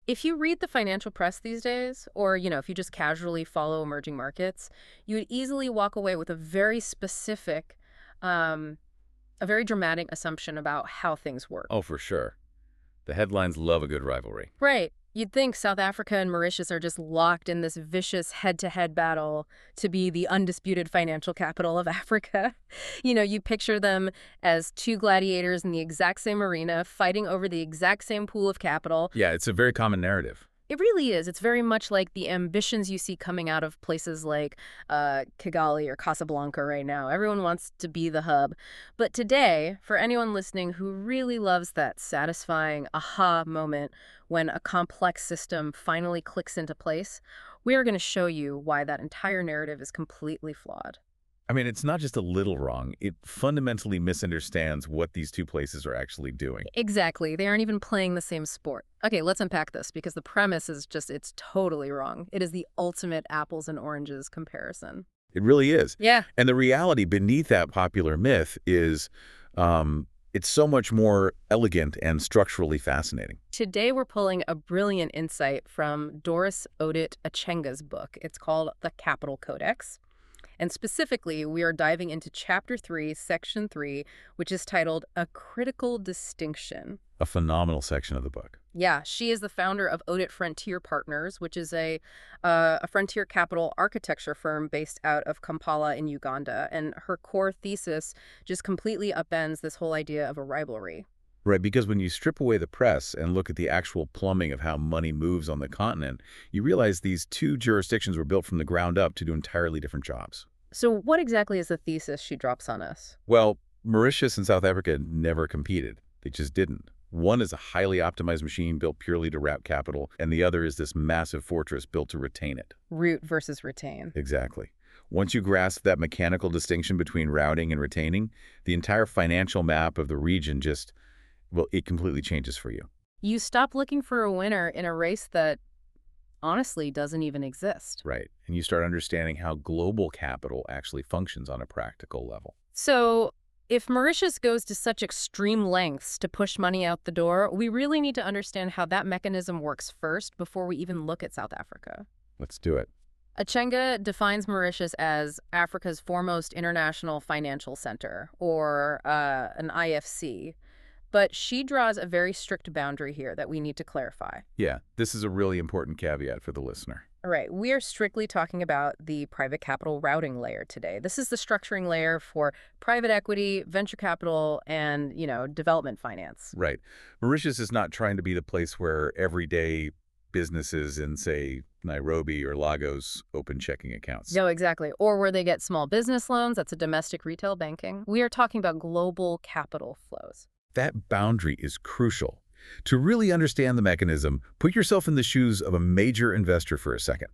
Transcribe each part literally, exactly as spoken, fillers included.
If you read the financial press these days, or, you know, if you just casually follow emerging markets, you would easily walk away with a very specific, um, a very dramatic assumption about how things work. Oh, for sure. The headlines love a good rivalry. Right. You'd think South Africa and Mauritius are just locked in this vicious head-to-head battle to be the undisputed financial capital of Africa. You know, you picture them as two gladiators in the exact same arena, fighting over the exact same pool of capital. Yeah, it's a very common narrative. It really is. It's very much like the ambitions you see coming out of places like uh, Kigali or Casablanca right now. Everyone wants to be the hub. But today, for anyone listening who really loves that satisfying aha moment when a complex system finally clicks into place, we are going to show you why that entire narrative is completely flawed. I mean, it's not just a little wrong. It fundamentally misunderstands what these two places are actually doing. Exactly. They aren't even playing the same sport. Okay, let's unpack this because the premise is just, it's totally wrong. It is the ultimate apples and oranges comparison. It really is. Yeah. And the reality beneath that popular myth is um, it's so much more elegant and structurally fascinating. Today we're pulling a brilliant insight from Doris Odit Achenga's book. It's called The Capital Codex. And specifically, we are diving into Chapter three, Section three, which is titled A Critical Distinction. A phenomenal section of the book. Yeah, she is the founder of Odit Frontier Partners, which is a, uh, a frontier capital architecture firm based out of Kampala in Uganda. And her core thesis just completely upends this whole idea of a rivalry. Right, because when you strip away the press and look at the actual plumbing of how money moves on the continent, you realize these two jurisdictions were built from the ground up to do entirely different jobs. So what exactly is the thesis she drops on us? Well, Mauritius and South Africa never competed. They just didn't. One is a highly optimized machine built purely to route capital, and the other is this massive fortress built to retain it. Root versus retain. Exactly. Once you grasp that mechanical distinction between routing and retaining, the entire financial map of the region just, well, it completely changes for you. You stop looking for a winner in a race that honestly doesn't even exist. Right. And you start understanding how global capital actually functions on a practical level. So if Mauritius goes to such extreme lengths to push money out the door, we really need to understand how that mechanism works first before we even look at South Africa. Let's do it. Achenga defines Mauritius as Africa's foremost international financial center, or uh, an I F C. But she draws a very strict boundary here that we need to clarify. Yeah, this is a really important caveat for the listener. All right, we are strictly talking about the private capital routing layer today. This is the structuring layer for private equity, venture capital, and, you know, development finance. Right. Mauritius is not trying to be the place where everyday businesses in, say, Nairobi or Lagos open checking accounts. No, exactly. Or where they get small business loans. That's a domestic retail banking. We are talking about global capital flows. That boundary is crucial. To really understand the mechanism, put yourself in the shoes of a major investor for a second.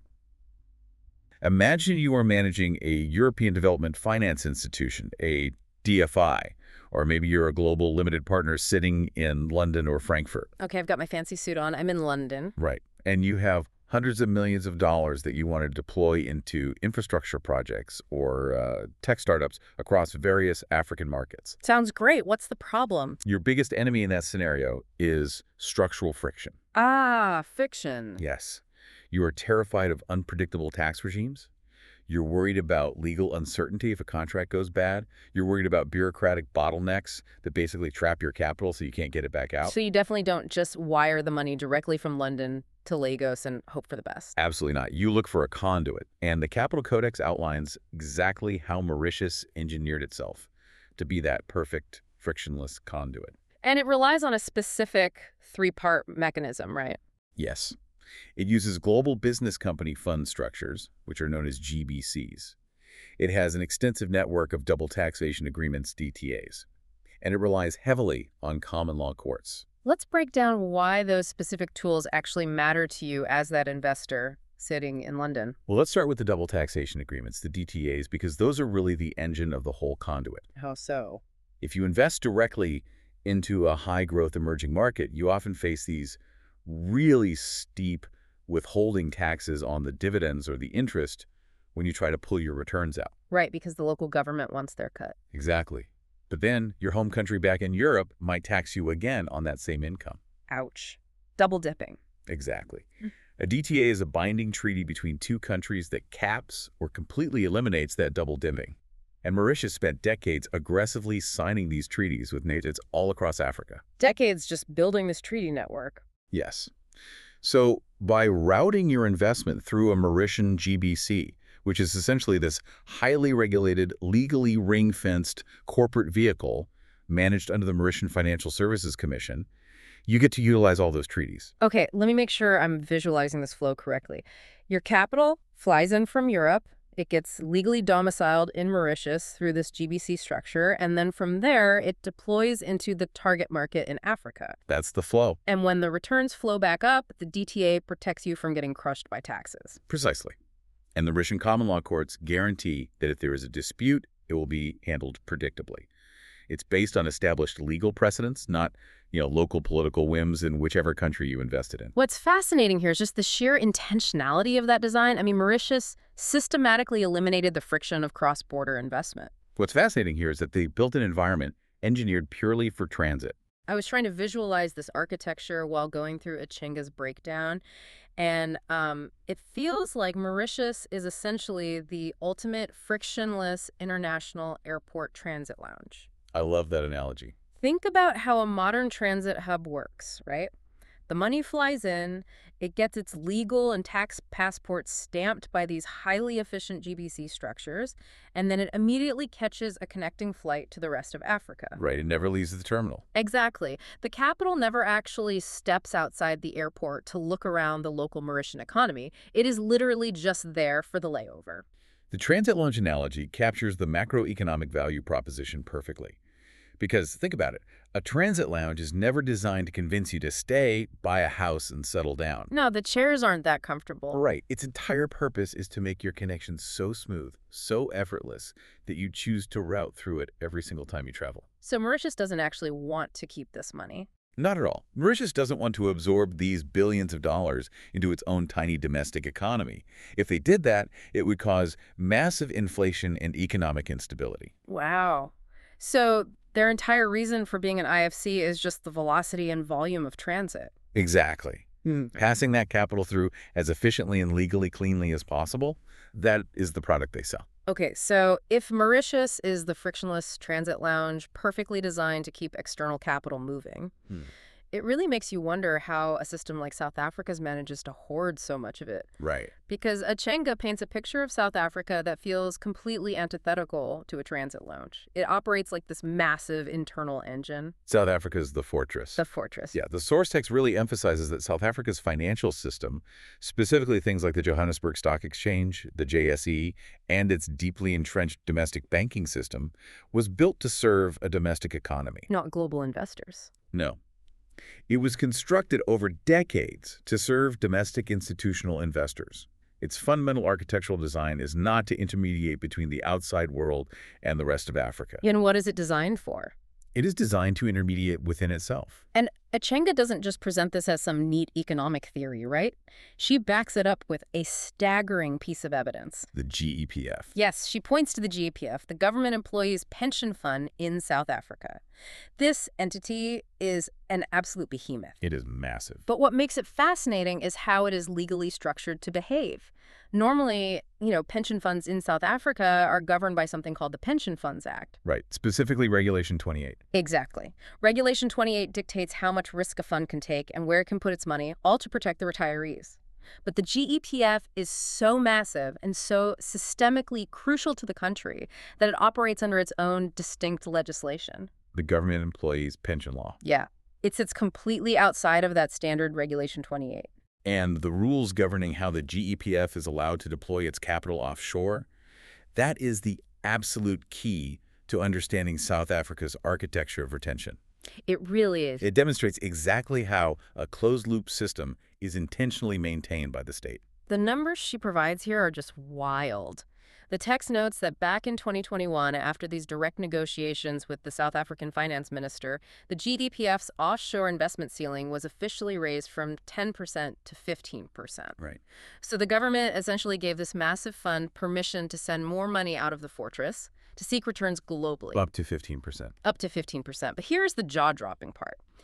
Imagine you are managing a European Development Finance Institution, a D F I, or maybe you're a global limited partner sitting in London or Frankfurt. Okay, I've got my fancy suit on. I'm in London. Right. And you have hundreds of millions of dollars that you want to deploy into infrastructure projects or uh, tech startups across various African markets. Sounds great. What's the problem? Your biggest enemy in that scenario is structural friction. Ah, fiction. Yes. You are terrified of unpredictable tax regimes. You're worried about legal uncertainty if a contract goes bad. You're worried about bureaucratic bottlenecks that basically trap your capital so you can't get it back out. So you definitely don't just wire the money directly from London to Lagos and hope for the best. Absolutely not. You look for a conduit. And the Capital Codex outlines exactly how Mauritius engineered itself to be that perfect, frictionless conduit. And it relies on a specific three-part mechanism, right? Yes. It uses global business company fund structures, which are known as G B Cs. It has an extensive network of double taxation agreements, D T As. And it relies heavily on common law courts. Let's break down why those specific tools actually matter to you as that investor sitting in London. Well, let's start with the double taxation agreements, the D T As, because those are really the engine of the whole conduit. How so? If you invest directly into a high-growth emerging market, you often face these really steep withholding taxes on the dividends or the interest when you try to pull your returns out. Right, because the local government wants their cut. Exactly. But then your home country back in Europe might tax you again on that same income. Ouch. Double dipping. Exactly. A D T A is a binding treaty between two countries that caps or completely eliminates that double dipping. And Mauritius spent decades aggressively signing these treaties with natives all across Africa. Decades just building this treaty network. Yes. So by routing your investment through a Mauritian G B C, which is essentially this highly regulated, legally ring-fenced corporate vehicle managed under the Mauritian Financial Services Commission, you get to utilize all those treaties. Okay, let me make sure I'm visualizing this flow correctly. Your capital flies in from Europe. It gets legally domiciled in Mauritius through this G B C structure, and then from there, it deploys into the target market in Africa. That's the flow. And when the returns flow back up, the D T A protects you from getting crushed by taxes. Precisely. And the Mauritian common law courts guarantee that if there is a dispute, it will be handled predictably. It's based on established legal precedents, not, you know, local political whims in whichever country you invested in. What's fascinating here is just the sheer intentionality of that design. I mean, Mauritius systematically eliminated the friction of cross-border investment. What's fascinating here is that they built an environment engineered purely for transit. I was trying to visualize this architecture while going through Achenga's breakdown, and um, it feels like Mauritius is essentially the ultimate frictionless international airport transit lounge. I love that analogy. Think about how a modern transit hub works, right? The money flies in, it gets its legal and tax passports stamped by these highly efficient G B C structures, and then it immediately catches a connecting flight to the rest of Africa. Right, it never leaves the terminal. Exactly. The capital never actually steps outside the airport to look around the local Mauritian economy. It is literally just there for the layover. The transit lounge analogy captures the macroeconomic value proposition perfectly. Because think about it, a transit lounge is never designed to convince you to stay, buy a house, and settle down. No, the chairs aren't that comfortable. Right. Its entire purpose is to make your connection so smooth, so effortless, that you choose to route through it every single time you travel. So Mauritius doesn't actually want to keep this money. Not at all. Mauritius doesn't want to absorb these billions of dollars into its own tiny domestic economy. If they did that, it would cause massive inflation and economic instability. Wow. So their entire reason for being an I F C is just the velocity and volume of transit. Exactly. Hmm. Passing that capital through as efficiently and legally cleanly as possible, that is the product they sell. Okay, so if Mauritius is the frictionless transit lounge perfectly designed to keep external capital moving, Hmm. it really makes you wonder how a system like South Africa's manages to hoard so much of it. Right. Because Achenga paints a picture of South Africa that feels completely antithetical to a transit lounge. It operates like this massive internal engine. South Africa is the fortress. The fortress. Yeah, the source text really emphasizes that South Africa's financial system, specifically things like the Johannesburg Stock Exchange, the J S E, and its deeply entrenched domestic banking system, was built to serve a domestic economy. Not global investors. No. It was constructed over decades to serve domestic institutional investors. Its fundamental architectural design is not to intermediate between the outside world and the rest of Africa. And what is it designed for? It is designed to intermediate within itself. And Achenga doesn't just present this as some neat economic theory, right? She backs it up with a staggering piece of evidence. The G E P F. Yes, she points to the G E P F, the Government Employees Pension Fund in South Africa. This entity is an absolute behemoth. It is massive. But what makes it fascinating is how it is legally structured to behave. Normally, you know, pension funds in South Africa are governed by something called the Pension Funds Act. Right, specifically Regulation twenty-eight. Exactly. Regulation twenty-eight dictates how much risk a fund can take and where it can put its money, all to protect the retirees. But the G E P F is so massive and so systemically crucial to the country that it operates under its own distinct legislation. The Government Employees Pension Law. Yeah. It sits completely outside of that standard Regulation twenty-eight. And the rules governing how the G E P F is allowed to deploy its capital offshore, that is the absolute key to understanding South Africa's architecture of retention. It really is. It demonstrates exactly how a closed-loop system is intentionally maintained by the state. The numbers she provides here are just wild. The text notes that back in twenty twenty-one, after these direct negotiations with the South African finance minister, the G E P F's offshore investment ceiling was officially raised from ten percent to fifteen percent. Right. So the government essentially gave this massive fund permission to send more money out of the fortress to seek returns globally. Up to fifteen percent. Up to fifteen percent. But here's the jaw-dropping part.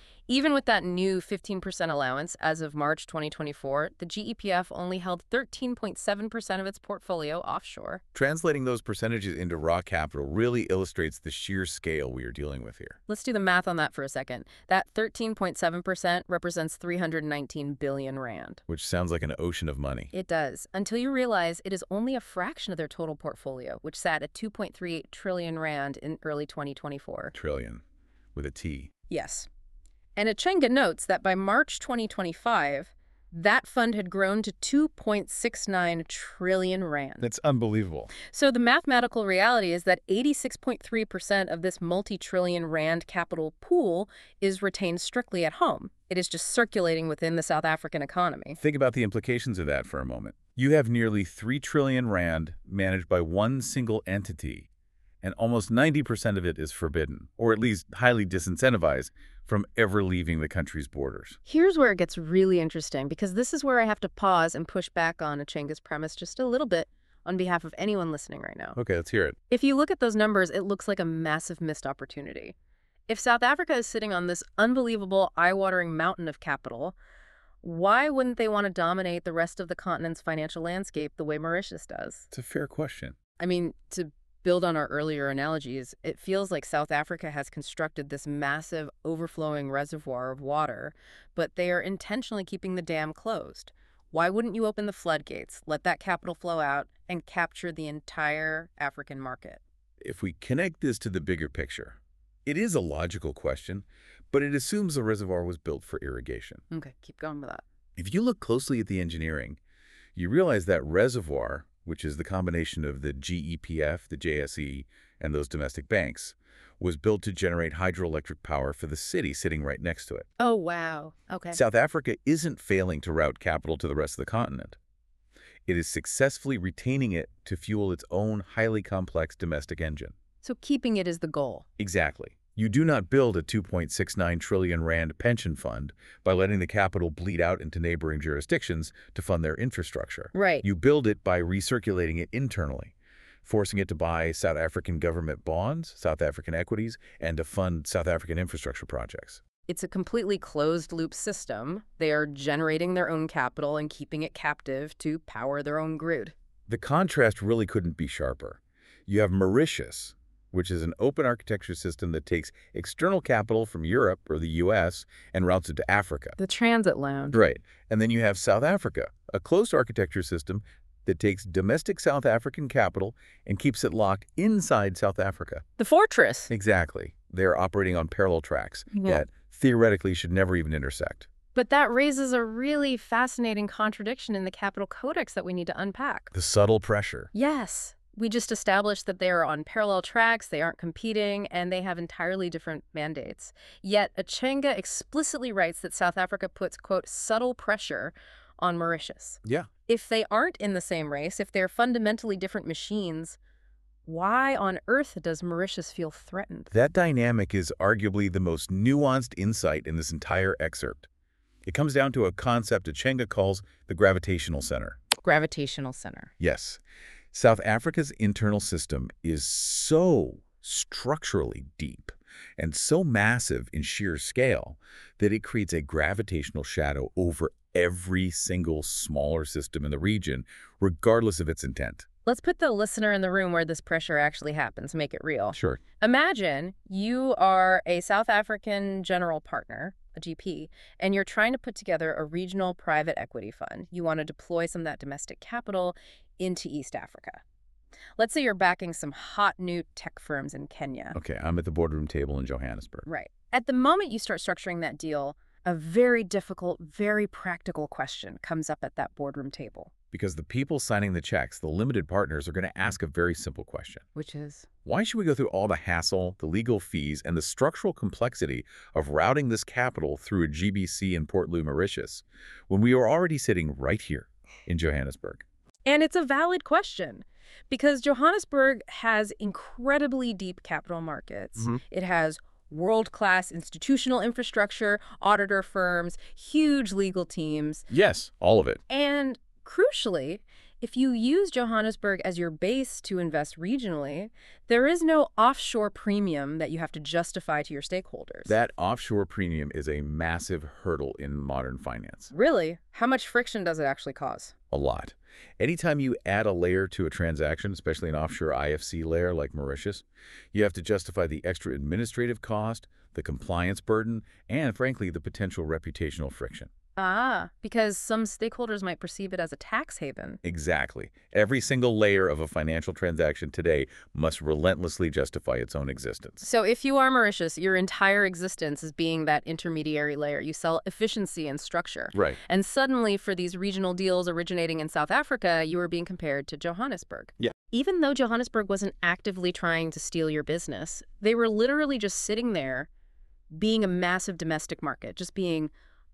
Even with that new fifteen percent allowance as of March twenty twenty-four, the G E P F only held thirteen point seven percent of its portfolio offshore. Translating those percentages into raw capital really illustrates the sheer scale we are dealing with here. Let's do the math on that for a second. That thirteen point seven percent represents three hundred nineteen billion rand. Which sounds like an ocean of money. It does, until you realize it is only a fraction of their total portfolio, which sat at two point three eight trillion rand in early twenty twenty-four. Trillion, with a T. Yes. And Achenga notes that by March twenty twenty-five, that fund had grown to two point six nine trillion rand. That's unbelievable. So the mathematical reality is that eighty-six point three percent of this multi-trillion rand capital pool is retained strictly at home. It is just circulating within the South African economy. Think about the implications of that for a moment. You have nearly three trillion rand managed by one single entity, and almost ninety percent of it is forbidden, or at least highly disincentivized, from ever leaving the country's borders. Here's where it gets really interesting, because this is where I have to pause and push back on Achenga's premise just a little bit on behalf of anyone listening right now. Okay, let's hear it. If you look at those numbers, it looks like a massive missed opportunity. If South Africa is sitting on this unbelievable, eye-watering mountain of capital, why wouldn't they want to dominate the rest of the continent's financial landscape the way Mauritius does? It's a fair question. I mean, to build on our earlier analogies, it feels like South Africa has constructed this massive overflowing reservoir of water, but they are intentionally keeping the dam closed. Why wouldn't you open the floodgates, let that capital flow out, and capture the entire African market? If we connect this to the bigger picture, it is a logical question, but it assumes the reservoir was built for irrigation. Okay, keep going with that. If you look closely at the engineering, you realize that reservoir, which is the combination of the G E P F, the J S E, and those domestic banks, was built to generate hydroelectric power for the city sitting right next to it. Oh, wow. Okay. South Africa isn't failing to route capital to the rest of the continent. It is successfully retaining it to fuel its own highly complex domestic engine. So keeping it is the goal. Exactly. You do not build a two point six nine trillion rand pension fund by letting the capital bleed out into neighboring jurisdictions to fund their infrastructure. Right. You build it by recirculating it internally, forcing it to buy South African government bonds, South African equities, and to fund South African infrastructure projects. It's a completely closed-loop system. They are generating their own capital and keeping it captive to power their own grid. The contrast really couldn't be sharper. You have Mauritius, which is an open architecture system that takes external capital from Europe or the U S and routes it to Africa. The transit lounge. Right. And then you have South Africa, a closed architecture system that takes domestic South African capital and keeps it locked inside South Africa. The fortress. Exactly. They're operating on parallel tracks Yeah. that theoretically should never even intersect. But that raises a really fascinating contradiction in the Capital Codex that we need to unpack. The subtle pressure. Yes. We just established that they are on parallel tracks, they aren't competing, and they have entirely different mandates. Yet Achenga explicitly writes that South Africa puts, quote, subtle pressure on Mauritius. Yeah. If they aren't in the same race, if they're fundamentally different machines, why on earth does Mauritius feel threatened? That dynamic is arguably the most nuanced insight in this entire excerpt. It comes down to a concept Achenga calls the gravitational center. Gravitational center. Yes. South Africa's internal system is so structurally deep and so massive in sheer scale that it creates a gravitational shadow over every single smaller system in the region, regardless of its intent. Let's put the listener in the room where this pressure actually happens, make it real. Sure. Imagine you are a South African general partner, a G P, and you're trying to put together a regional private equity fund. You want to deploy some of that domestic capital into East Africa. Let's say you're backing some hot new tech firms in Kenya. Okay, I'm at the boardroom table in Johannesburg. Right. At the moment you start structuring that deal, a very difficult, very practical question comes up at that boardroom table. Because the people signing the checks, the limited partners, are going to ask a very simple question. Which is? Why should we go through all the hassle, the legal fees, and the structural complexity of routing this capital through a G B C in Port Louis, Mauritius, when we are already sitting right here in Johannesburg? And it's a valid question, because Johannesburg has incredibly deep capital markets. Mm-hmm. It has world-class institutional infrastructure, auditor firms, huge legal teams. Yes, all of it. And crucially, If you use Johannesburg as your base to invest regionally, there is no offshore premium that you have to justify to your stakeholders. That offshore premium is a massive hurdle in modern finance. Really? How much friction does it actually cause? A lot. Anytime you add a layer to a transaction, especially an offshore I F C layer like Mauritius, you have to justify the extra administrative cost, the compliance burden, and frankly, the potential reputational friction. Ah, because some stakeholders might perceive it as a tax haven. Exactly. Every single layer of a financial transaction today must relentlessly justify its own existence. So if you are Mauritius, your entire existence is being that intermediary layer. You sell efficiency and structure. Right. And suddenly, for these regional deals originating in South Africa, you are being compared to Johannesburg. Yeah. Even though Johannesburg wasn't actively trying to steal your business, they were literally just sitting there being a massive domestic market, just being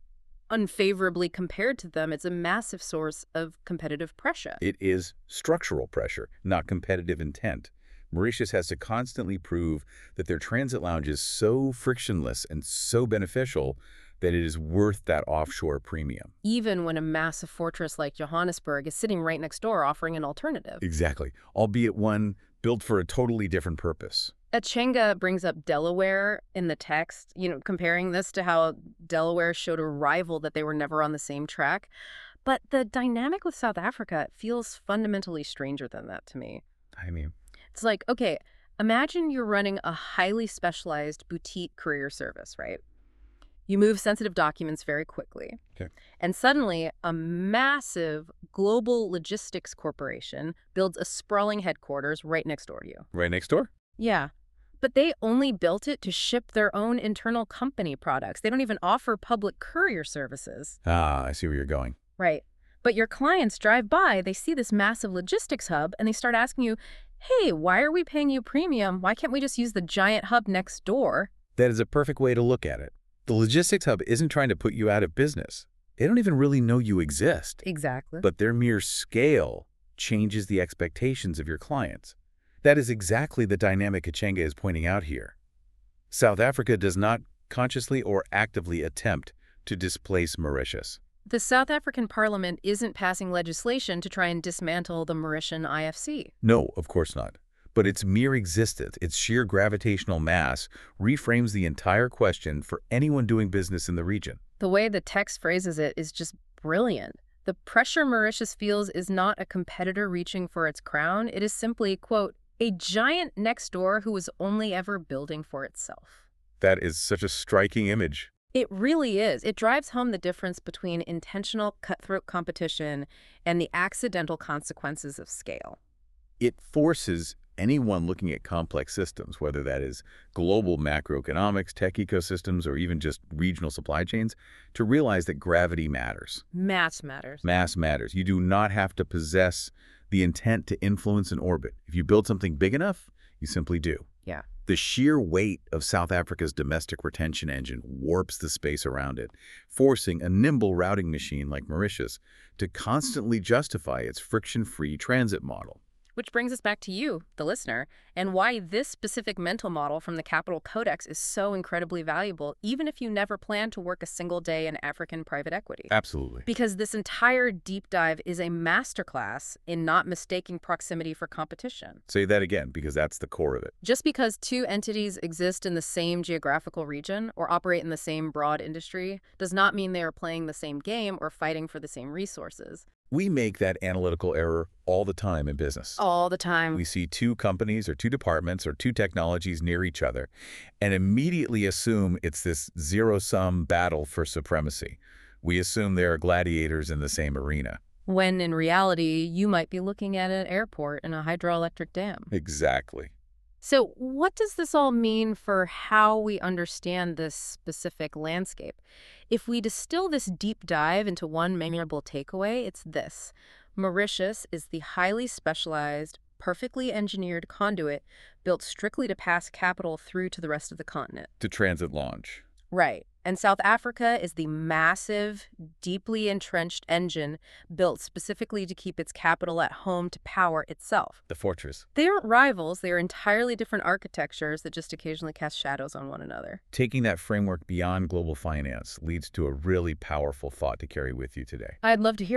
unfavorably compared to them. It's a massive source of competitive pressure. It is structural pressure, not competitive intent. Mauritius has to constantly prove that their transit lounge is so frictionless and so beneficial that it is worth that offshore premium. Even when a massive fortress like Johannesburg is sitting right next door offering an alternative. Exactly, albeit one built for a totally different purpose. Achenga brings up Delaware in the text, you know, comparing this to how Delaware showed a rival that they were never on the same track. But the dynamic with South Africa feels fundamentally stranger than that to me. I mean, It's like, okay, imagine you're running a highly specialized boutique courier service, right? You move sensitive documents very quickly. Okay. And suddenly, a massive global logistics corporation builds a sprawling headquarters right next door to you. right next door? Yeah. But they only built it to ship their own internal company products. They don't even offer public courier services. Ah, I see where you're going. Right. But your clients drive by, they see this massive logistics hub, and they start asking you, hey, why are we paying you premium? Why can't we just use the giant hub next door? That is a perfect way to look at it. The logistics hub isn't trying to put you out of business. They don't even really know you exist. Exactly. But their mere scale changes the expectations of your clients. That is exactly the dynamic Achenga is pointing out here. South Africa does not consciously or actively attempt to displace Mauritius. The South African parliament isn't passing legislation to try and dismantle the Mauritian I F C. No, of course not. But its mere existence, its sheer gravitational mass, reframes the entire question for anyone doing business in the region. The way the text phrases it is just brilliant. The pressure Mauritius feels is not a competitor reaching for its crown. It is simply, quote, a giant next door who is only ever building for itself. That is such a striking image. It really is. It drives home the difference between intentional cutthroat competition and the accidental consequences of scale. It forces anyone looking at complex systems, whether that is global macroeconomics, tech ecosystems, or even just regional supply chains, to realize that gravity matters. Mass matters. Mass matters. You do not have to possess the intent to influence an orbit. If you build something big enough, you simply do. Yeah. The sheer weight of South Africa's domestic retention engine warps the space around it, forcing a nimble routing machine like Mauritius to constantly justify its friction-free transit model. Which brings us back to you, the listener, and why this specific mental model from the Capital Codex is so incredibly valuable, even if you never plan to work a single day in African private equity. Absolutely. Because this entire deep dive is a masterclass in not mistaking proximity for competition. Say that again, because that's the core of it. Just because two entities exist in the same geographical region or operate in the same broad industry does not mean they are playing the same game or fighting for the same resources. We make that analytical error all the time in business. All the time. We see two companies or two departments or two technologies near each other and immediately assume it's this zero-sum battle for supremacy. We assume they are gladiators in the same arena. When in reality, you might be looking at an airport and a hydroelectric dam. Exactly. So what does this all mean for how we understand this specific landscape? If we distill this deep dive into one memorable takeaway, it's this. Mauritius is the highly specialized, perfectly engineered conduit built strictly to pass capital through to the rest of the continent. To transit launch. Right. And South Africa is the massive, deeply entrenched engine built specifically to keep its capital at home to power itself. The fortress. They aren't rivals. They are entirely different architectures that just occasionally cast shadows on one another. Taking that framework beyond global finance leads to a really powerful thought to carry with you today. I'd love to hear it.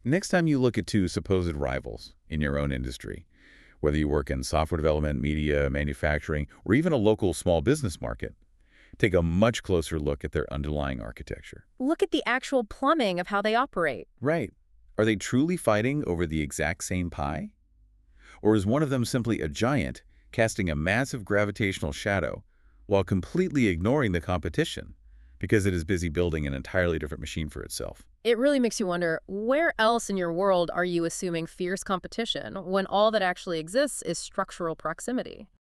Next time you look at two supposed rivals in your own industry, whether you work in software development, media, manufacturing, or even a local small business market, take a much closer look at their underlying architecture. Look at the actual plumbing of how they operate. Right. Are they truly fighting over the exact same pie? Or is one of them simply a giant casting a massive gravitational shadow while completely ignoring the competition because it is busy building an entirely different machine for itself? It really makes you wonder, where else in your world are you assuming fierce competition when all that actually exists is structural proximity?